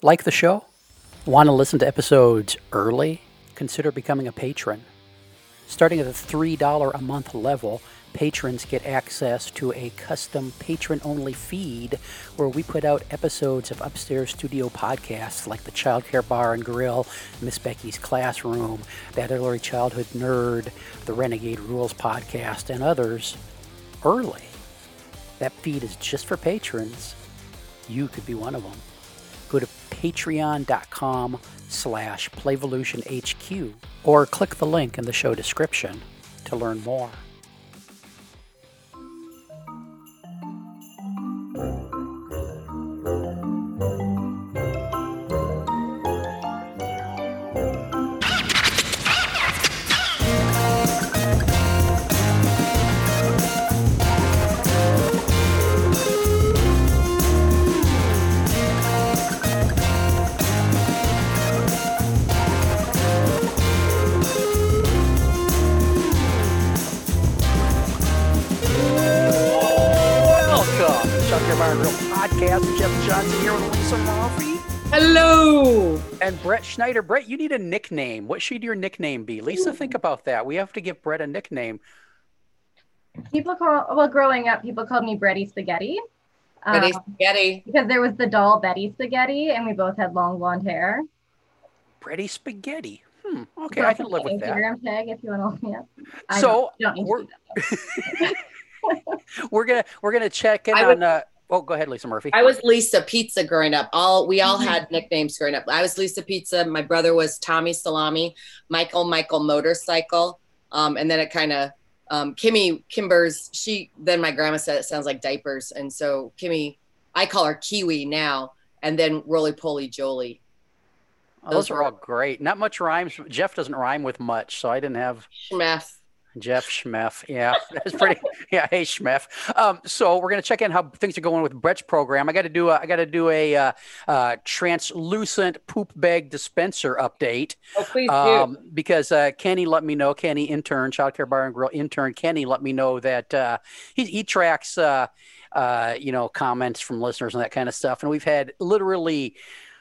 Like the show? Want to listen to episodes early? Consider becoming a patron. Starting at the $3 a month level, patrons get access to a custom patron-only feed where we put out episodes of Upstairs Studio podcasts like the Childcare Bar and Grill, Miss Becky's Classroom, That Early Childhood Nerd, the Renegade Rules podcast, and others early. That feed is just for patrons. You could be one of them. Go to patreon.com/PlayvolutionHQ or click the link in the show description to learn more. Podcast. Jeff Johnson here with Lisa Murphy. Hello. And Brett Schneider. Brett, you need a nickname. What should your nickname be? Lisa, think about that. We have to give Brett a nickname. Growing up, people called me Bretty Spaghetti. Betty Spaghetti. Because there was the doll Betty Spaghetti, and we both had long blonde hair. Bretty Spaghetti. Okay, I can live with that. Instagram tag if you want to look me up. We're gonna check in on. Oh, go ahead, Lisa Murphy. I was Lisa Pizza growing up. We all had nicknames growing up. I was Lisa Pizza. My brother was Tommy Salami, Michael Motorcycle. And then it kind of, Kimbers, then my grandma said it sounds like diapers. And so Kimmy, I call her Kiwi now. And then Roly Poly Jolie. Those are all great. Not much rhymes. Jeff doesn't rhyme with much, so I didn't have. Schmeff. Jeff Schmeff. Yeah, that's pretty. Yeah, hey Schmeff. So we're gonna check in how things are going with Brett's program. I got to do a translucent poop bag dispenser update. Oh, please do. Because Kenny let me know. Kenny, intern, Childcare Bar and Grill intern. Kenny let me know that he tracks comments from listeners and that kind of stuff, and we've had literally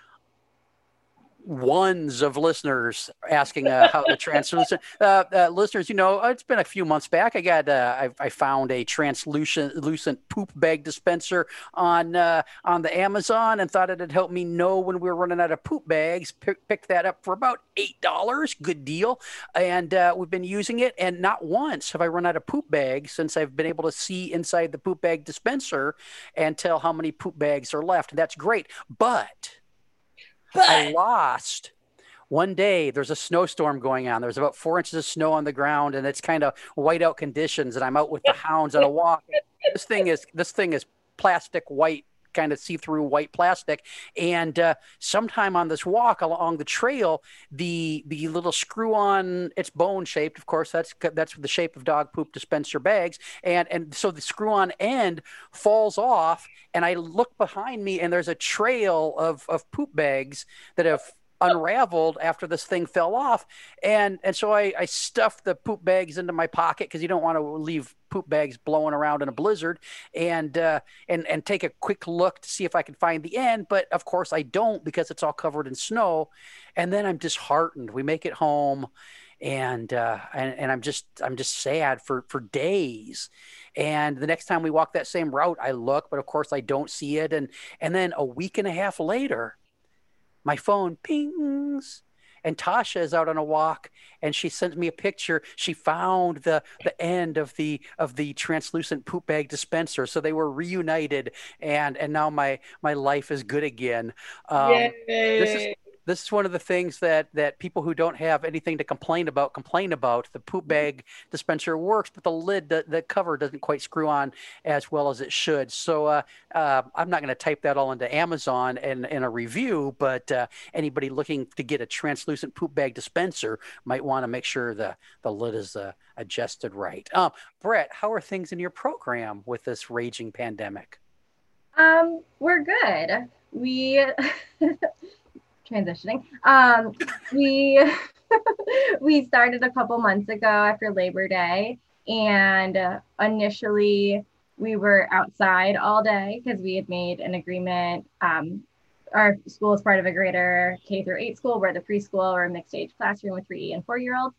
ones of listeners asking how the translucent listeners, it's been a few months back. I found a translucent poop bag dispenser on the Amazon and thought it'd help me know when we were running out of poop bags. Picked that up for about $8. Good deal. And we've been using it, and not once have I run out of poop bags since I've been able to see inside the poop bag dispenser and tell how many poop bags are left. And that's great. But I lost one day. There's a snowstorm going on. There's about 4 inches of snow on the ground, and it's kind of whiteout conditions. And I'm out with the hounds on a walk. This thing is plastic white, kind of see-through white plastic. And sometime on this walk along the trail, the little screw-on, it's bone-shaped, of course. That's the shape of dog poop dispenser bags. And so the screw-on end falls off, and I look behind me, and there's a trail of poop bags that have unraveled after this thing fell off. And so I stuffed the poop bags into my pocket because you don't want to leave poop bags blowing around in a blizzard, and take a quick look to see if I can find the end. But of course I don't, because it's all covered in snow. And then I'm disheartened. We make it home, and I'm just sad for days. And the next time we walk that same route, I look, but of course I don't see it. And then a week and a half later, my phone pings, and Tasha is out on a walk, and she sends me a picture. She found the end of the translucent poop bag dispenser. So they were reunited, and now my life is good again. This is one of the things that people who don't have anything to complain about. The poop bag dispenser works, but the lid, the cover doesn't quite screw on as well as it should. So I'm not going to type that all into Amazon in a review, but anybody looking to get a translucent poop bag dispenser might want to make sure the lid is adjusted right. Brett, how are things in your program with this raging pandemic? We're good. We transitioning. We started a couple months ago after Labor Day, and initially we were outside all day because we had made an agreement our school is part of a greater K through 8 school. We're the preschool or mixed age classroom with 3 and 4-year-olds.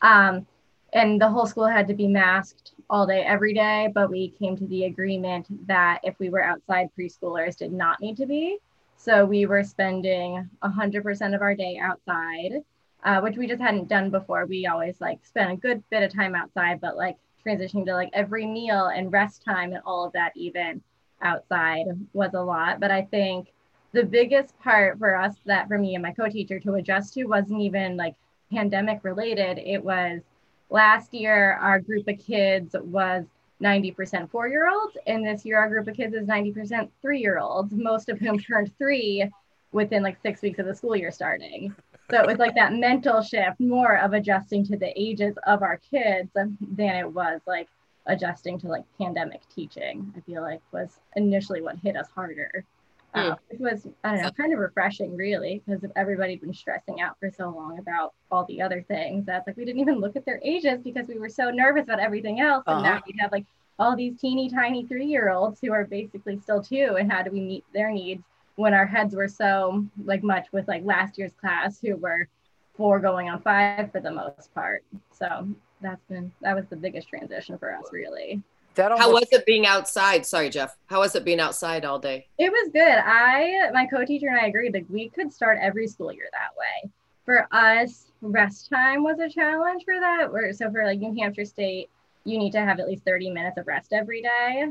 And the whole school had to be masked all day, every day. But we came to the agreement that if we were outside, preschoolers did not need to be. So we were spending 100% of our day outside, which we just hadn't done before. We always like spent a good bit of time outside, but like transitioning to like every meal and rest time and all of that even outside was a lot. But I think the biggest part for us, that for me and my co-teacher to adjust to, wasn't even like pandemic related. It was last year our group of kids was 90% 4-year-olds, and this year our group of kids is 90% 3-year-olds, most of whom turned 3 within like 6 weeks of the school year starting. So it was like that mental shift, more of adjusting to the ages of our kids than it was like adjusting to like pandemic teaching. I feel like was initially what hit us harder. It was, I don't know, kind of refreshing really, because everybody'd been stressing out for so long about all the other things. That's like, we didn't even look at their ages because we were so nervous about everything else. And now we have like all these teeny tiny 3-year-olds who are basically still 2. And how do we meet their needs when our heads were so like much with like last year's class who were 4 going on 5 for the most part. So that was the biggest transition for us really. How was it being outside? Sorry, Jeff. How was it being outside all day? It was good. My co-teacher and I agreed that we could start every school year that way. For us, rest time was a challenge for that. So for like New Hampshire State, you need to have at least 30 minutes of rest every day.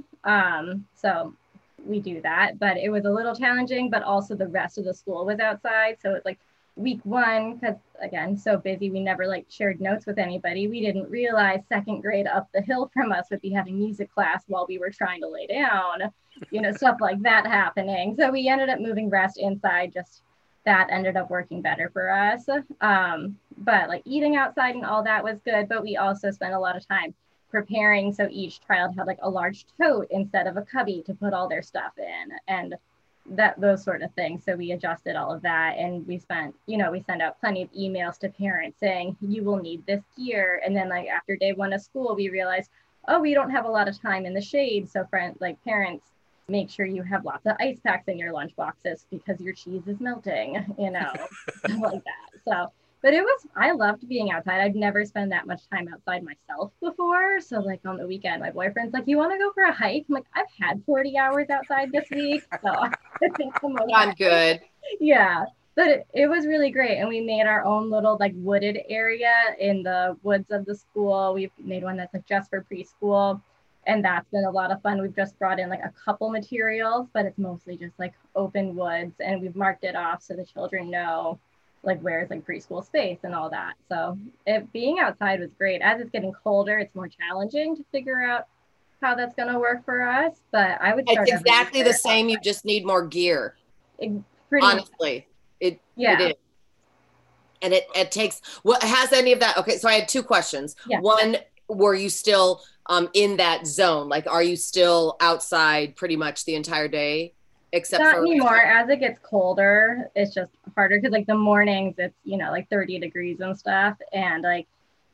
So we do that, but it was a little challenging, but also the rest of the school was outside. So it's like week 1, because again, so busy, we never like shared notes with anybody. We didn't realize 2nd grade up the hill from us would be having music class while we were trying to lay down, stuff like that happening. So we ended up moving rest inside. Just that ended up working better for us. But like eating outside and all that was good, but we also spent a lot of time preparing. So each child had like a large tote instead of a cubby to put all their stuff in, and those sort of things. So we adjusted all of that, and we spent, we send out plenty of emails to parents saying you will need this gear. And then like after day 1 of school, we realized, we don't have a lot of time in the shade. So parents, make sure you have lots of ice packs in your lunch boxes because your cheese is melting, like that. So, but I loved being outside. I've never spent that much time outside myself before. So like on the weekend, my boyfriend's like, you want to go for a hike? I'm like, I've had 40 hours outside this week. So I think I'm good. Yeah. But it was really great. And we made our own little like wooded area in the woods of the school. We've made one that's like just for preschool. And that's been a lot of fun. We've just brought in like a couple materials, but it's mostly just like open woods. And we've marked it off so the children know like where's like preschool space and all that. So being outside was great. As it's getting colder, it's more challenging to figure out how that's going to work for us. But I would start. It's exactly the same. You just need more gear. Honestly, it is. And it takes, what has any of that? Okay. So I had 2 questions. Yeah. One, were you still in that zone? Like, are you still outside pretty much the entire day? Except not anymore. As it gets colder, it's just harder because like the mornings it's like 30 degrees and stuff, and like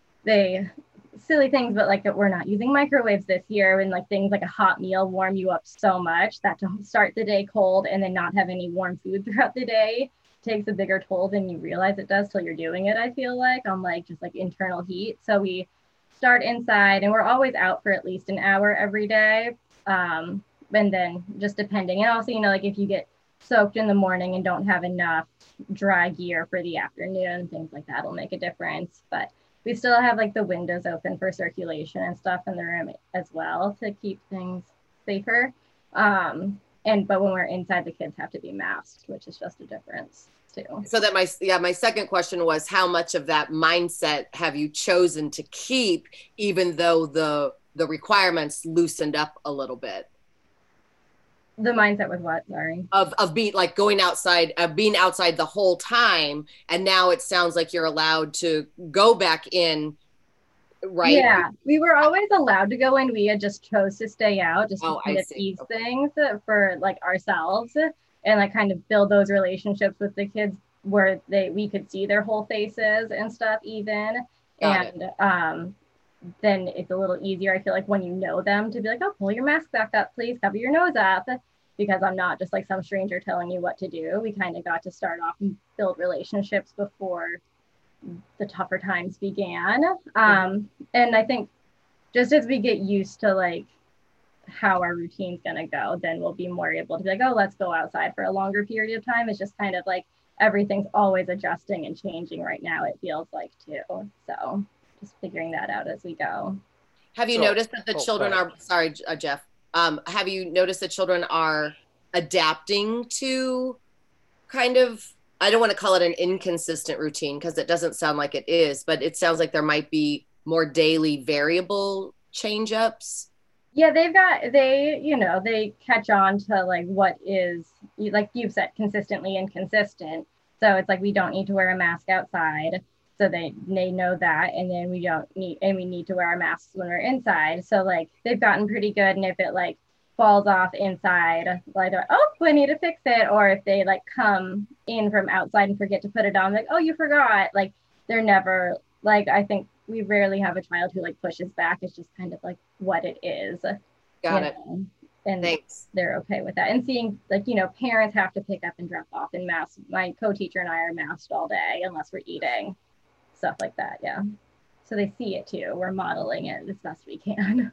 silly things, but like we're not using microwaves this year, and like things like a hot meal warm you up so much that to start the day cold and then not have any warm food throughout the day takes a bigger toll than you realize it does till you're doing it. I feel like on like just like internal heat. So we start inside, and we're always out for at least an hour every day. And then just depending, and also, like if you get soaked in the morning and don't have enough dry gear for the afternoon, things like that will make a difference. But we still have like the windows open for circulation and stuff in the room as well to keep things safer. But when we're inside, the kids have to be masked, which is just a difference too. So that my second question was, how much of that mindset have you chosen to keep, even though the requirements loosened up a little bit? The mindset with what? Sorry. Of being like going outside, being outside the whole time, and now it sounds like you're allowed to go back in, right? Yeah, we were always allowed to go in. We had just chose to stay out, just to kind of ease things for like ourselves, and like kind of build those relationships with the kids where we could see their whole faces and stuff even. Then it's a little easier, I feel like, when you know them, to be like, oh, pull your mask back up, please cover your nose up. because I'm not just like some stranger telling you what to do. We kind of got to start off and build relationships before the tougher times began. And I think just as we get used to like how our routine's going to go, then we'll be more able to be like, oh, let's go outside for a longer period of time. It's just kind of like everything's always adjusting and changing right now, it feels like too. So just figuring that out as we go. Have you noticed that the children are, sorry, Jeff, have you noticed that children are adapting to kind of, I don't want to call it an inconsistent routine because it doesn't sound like it is, but it sounds like there might be more daily variable change ups. Yeah, they catch on to like what is, like you've said, consistently inconsistent. So it's like we don't need to wear a mask outside. So they know that, and then we need to wear our masks when we're inside. So like they've gotten pretty good, and if it like falls off inside, like oh, I need to fix it, or if they like come in from outside and forget to put it on, like oh, you forgot. Like they're never like, I think we rarely have a child who like pushes back. It's just kind of like what it is. Got it. And thanks. They're okay with that. And seeing like, parents have to pick up and drop off in masks. My co-teacher and I are masked all day unless we're eating, stuff like that. Yeah. So they see it too. We're modeling it as best we can.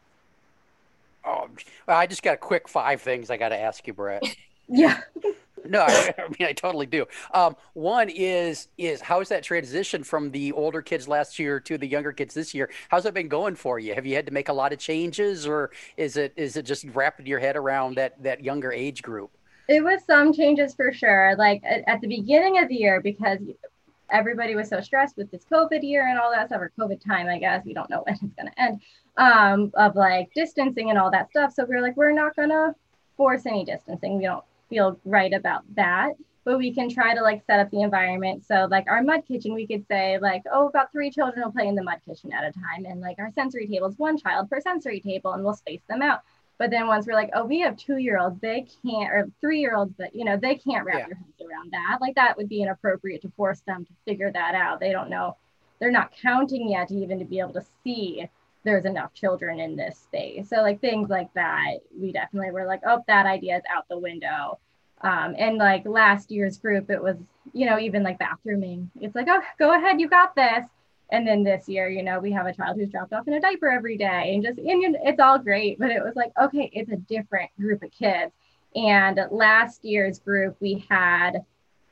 Oh, I just got a quick 5 things I got to ask you, Brett. Yeah. No, I mean, I totally do. One is how's that transition from the older kids last year to the younger kids this year? How's it been going for you? Have you had to make a lot of changes, or is it just wrapping your head around that younger age group? It was some changes for sure. Like at the beginning of the year, because everybody was so stressed with this COVID year and all that stuff, or COVID time, I guess. We don't know when it's going to end, of like distancing and all that stuff. So we were like, we're not going to force any distancing. We don't feel right about that, but we can try to like set up the environment. So like our mud kitchen, we could say like, oh, about 3 children will play in the mud kitchen at a time. And like our sensory tables, 1 child per sensory table, and we'll space them out. But then once we're like, oh, we have 2-year-olds, they can't, or 3-year-olds, but they can't wrap their heads around that. Like that would be inappropriate to force them to figure that out. They don't know. They're not counting yet even to be able to see there's enough children in this space. So like things like that, we definitely were like, oh, that idea is out the window. And like last year's group, it was, even like bathrooming. It's like, oh, go ahead, you got this. And then this year, we have a child who's dropped off in a diaper every day, and it's all great, but it was like, okay, it's a different group of kids. And last year's group, we had,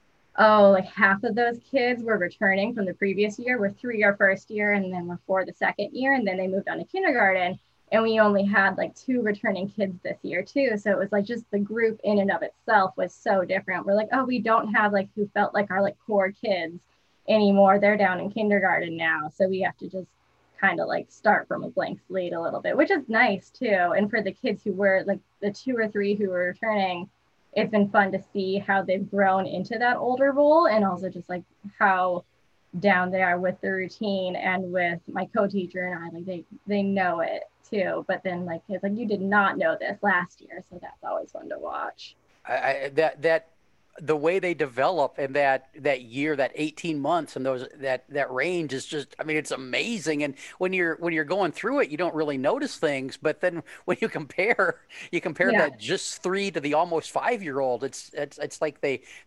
like half of those kids were returning from the previous year. We're 3 our first year, and then we're 4 the second year, and then they moved on to kindergarten. And we only had like 2 returning kids this year too. So it was like just the group in and of itself was so different. We're like, oh, we don't have like who felt like our like core kids anymore. They're down in kindergarten now. So we have to just kind of like start from a blank slate a little bit, which is nice too. And for the kids who were like the 2 or 3 who were returning, it's been fun to see how they've grown into that older role, and also just like how down they are with the routine. And with my co-teacher and I, like they know it too, but then like it's like, you did not know this last year, so that's always fun to watch. That the way they develop in that year, that 18 months, and that range is just, I mean, it's amazing. And when you're going through it, you don't really notice things, but then when you compare that just 3 to the almost 5-year-old, it's like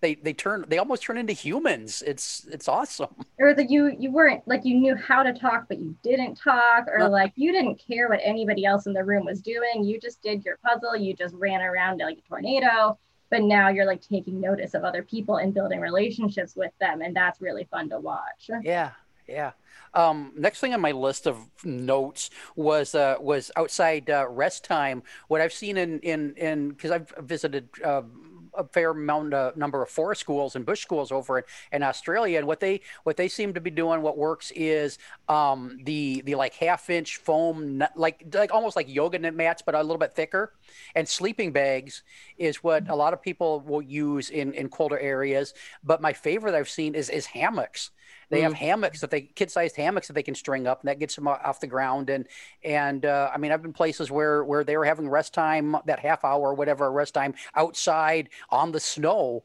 they almost turn into humans. It's awesome. Or that you weren't like, you knew how to talk, but you didn't talk, or like you didn't care what anybody else in the room was doing. You just did your puzzle. You just ran around like a tornado. But now you're like taking notice of other people and building relationships with them. And that's really fun to watch. Yeah. Yeah. Next thing on my list of notes was outside rest time. What I've seen in because I've visited a fair amount number of forest schools and bush schools over in Australia, and what they seem to be doing, what works is the like 1/2-inch foam, like almost like yoga mats, but a little bit thicker, and sleeping bags is what a lot of people will use in colder areas. But my favorite I've seen is hammocks. They have hammocks kid-sized hammocks that they can string up, and that gets them off the ground. And I mean, I've been places where they were having rest time, that half hour or whatever rest time outside on the snow.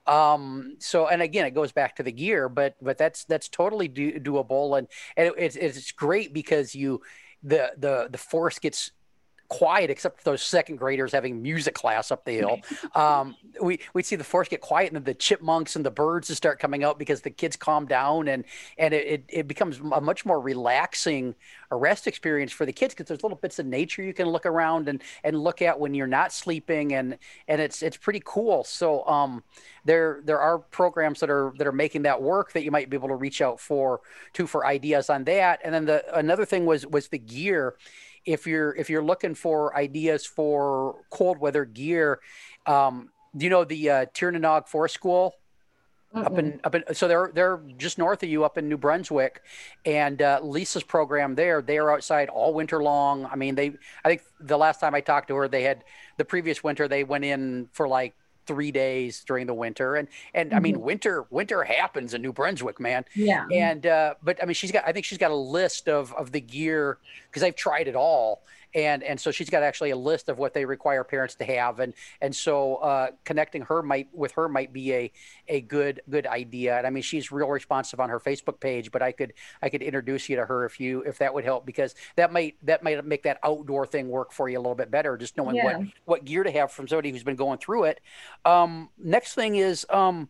So, and again, it goes back to the gear, but that's totally doable. And it's great because the forest gets quiet except for those second graders having music class up the hill. We'd see the forest get quiet, and then the chipmunks and the birds would start coming out because the kids calm down, and it becomes a much more relaxing rest experience for the kids, because there's little bits of nature you can look around and look at when you're not sleeping, and it's pretty cool. So there are programs that are making that work that you might be able to reach out for ideas on that. And then another thing was the gear. If you're looking for ideas for cold weather gear, do you know the Tiernanog Forest School? Mm-mm. Up in so they're just north of you up in New Brunswick, and Lisa's program they are outside all winter long. I mean, I think the last time I talked to her, the previous winter they went in for like 3 days during the winter, and I mean, winter happens in New Brunswick, man. Yeah. And but I mean, I think she's got a list of the gear, because I've tried it all. And so she's got actually a list of what they require parents to have, and so connecting with her might be a good idea. And I mean, she's real responsive on her Facebook page, but I could introduce you to her if that would help, because that might make that outdoor thing work for you a little bit better, just knowing what gear to have from somebody who's been going through it. Next thing is, do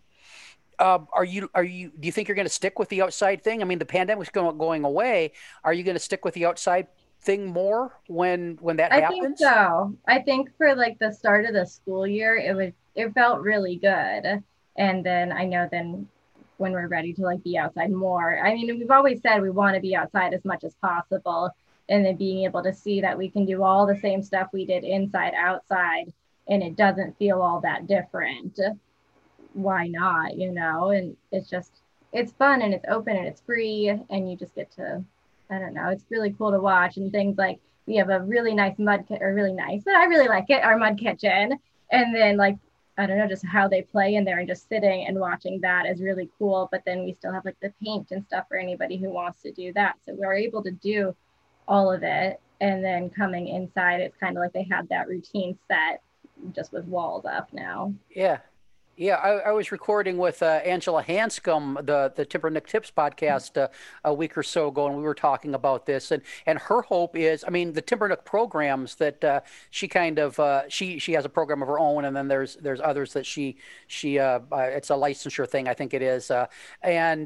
you think you're going to stick with the outside thing? I mean, the pandemic's going away. Are you going to stick with the outside thing more when that happens? I think so. I think for like the start of the school year, it felt really good. And then I know then when we're ready to like be outside more, I mean, we've always said we want to be outside as much as possible, and then being able to see that we can do all the same stuff we did inside, outside, and it doesn't feel all that different. Why not, And it's fun, and it's open, and it's free, and you just get to, I don't know, it's really cool to watch. And things like, we have a really nice but I really like it, our mud kitchen. And then like, I don't know, just how they play in there, and just sitting and watching that is really cool. But then we still have like the paint and stuff for anybody who wants to do that. So we're able to do all of it. And then coming inside, it's kind of like they had that routine set just with walls up now. Yeah. Yeah, I was recording with Angela Hanscom, the Timbernook Tips podcast, a week or so ago, and we were talking about this. And her hope is, I mean, the Timbernook programs that she kind of she has a program of her own, and then there's others that she it's a licensure thing, I think it is, and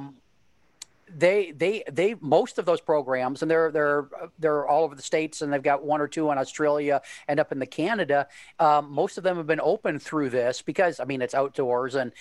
they most of those programs, and they're all over the States, and they've got one or two in Australia and up in the Canada. Most of them have been open through this because, I mean, it's outdoors, and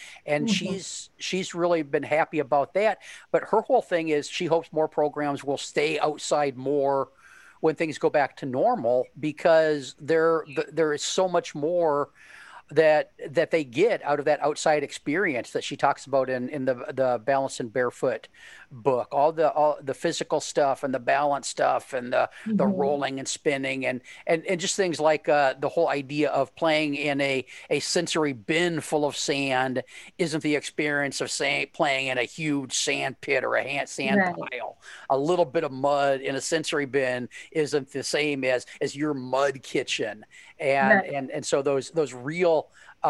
she's really been happy about that. But her whole thing is she hopes more programs will stay outside more when things go back to normal, because there is so much more that they get out of that outside experience that she talks about in the Balanced and Barefoot book. All the physical stuff and the balance stuff and the rolling and spinning and just things like the whole idea of playing in a sensory bin full of sand isn't the experience of playing in a huge sand pit or a sand pile. A little bit of mud in a sensory bin isn't the same as your mud kitchen. And so those real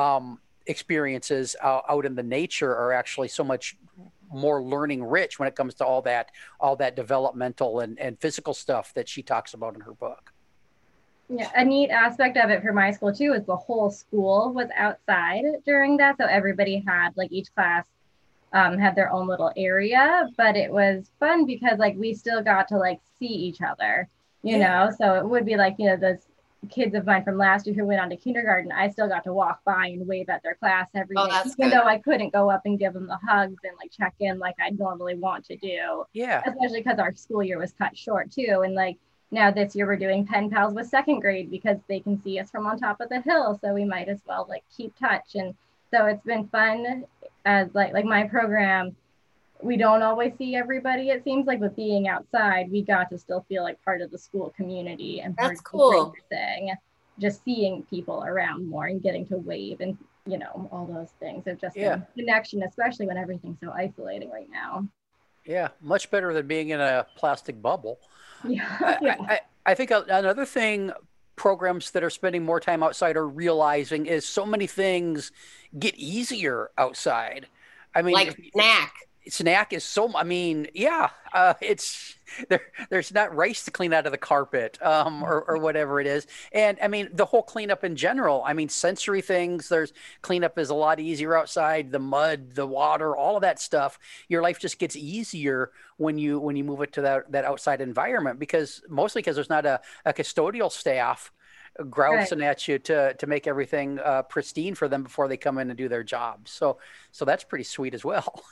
experiences out in the nature are actually so much more learning rich when it comes to all that developmental and physical stuff that she talks about in her book. Yeah, a neat aspect of it for my school too is the whole school was outside during that, so everybody had, like, each class had their own little area, but it was fun because like we still got to like see each other, you know. So it would be like, those kids of mine from last year who went on to kindergarten, I still got to walk by and wave at their class every day, even though I couldn't go up and give them the hugs and like check in like I'd normally want to do. Yeah. Especially because our school year was cut short too. And like now this year we're doing pen pals with second grade because they can see us from on top of the hill. So we might as well like keep touch. And so it's been fun as like my program. We don't always see everybody, it seems like, but being outside, we got to still feel like part of the school community and part of the thing, just seeing people around more and getting to wave and, all those things of just connection, especially when everything's so isolating right now. Yeah, much better than being in a plastic bubble. Yeah. I think another thing programs that are spending more time outside are realizing is so many things get easier outside. I mean, like snack. snack is so, I mean, yeah, it's there's not rice to clean out of the carpet, or whatever it is. And I mean, the whole cleanup in general, I mean, sensory things, there's cleanup is a lot easier outside, the mud, the water, all of that stuff. Your life just gets easier when you move it to that outside environment, because mostly because there's not a custodial staff grousing at you to make everything pristine for them before they come in and do their job. So that's pretty sweet as well.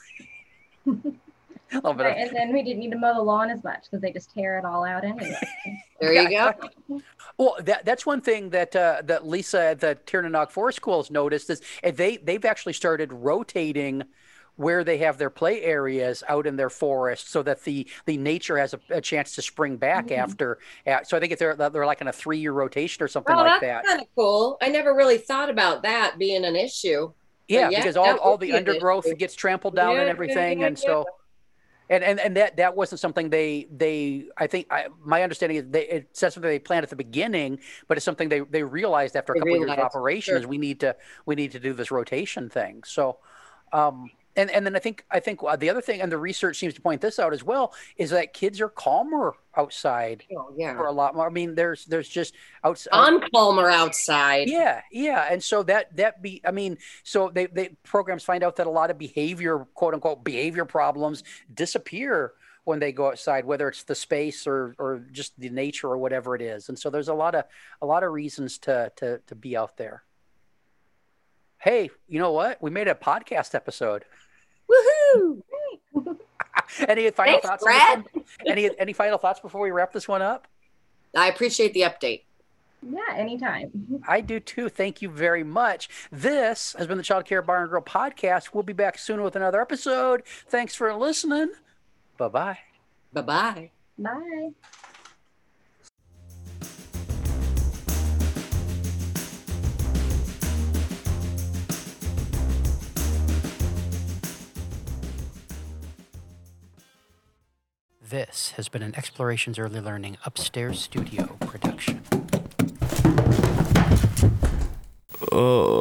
Right, and then we didn't need to mow the lawn as much because they just tear it all out anyway. There you go. Well, that's one thing that Lisa at the Tiernanog Forest School has noticed is they've actually started rotating where they have their play areas out in their forest, so that the nature has a chance to spring back after. So I think if they're like in a 3-year rotation or something like that. That's kind of cool. I never really thought about that being an issue. Yeah, because all the undergrowth gets trampled down and everything, and so. And that wasn't something I think my understanding is it's not something they planned at the beginning, but it's something they realized after a couple of years of operation is we need to do this rotation thing. So, and then I think the other thing, and the research seems to point this out as well, is that kids are calmer outside for a lot more. I mean, there's just outside. I'm calmer outside. Yeah. And so so they programs find out that a lot of behavior, quote unquote, behavior problems disappear when they go outside, whether it's the space or just the nature or whatever it is. And so there's a lot of reasons to be out there. Hey, you know what? We made a podcast episode. Woohoo! Any final thoughts? Brad? Any final thoughts before we wrap this one up? I appreciate the update. Yeah, anytime. I do too. Thank you very much. This has been the Child Care Bar and Grill podcast. We'll be back soon with another episode. Thanks for listening. Bye-bye. Bye-bye. Bye. This has been an Explorations Early Learning Upstairs Studio production. Oh.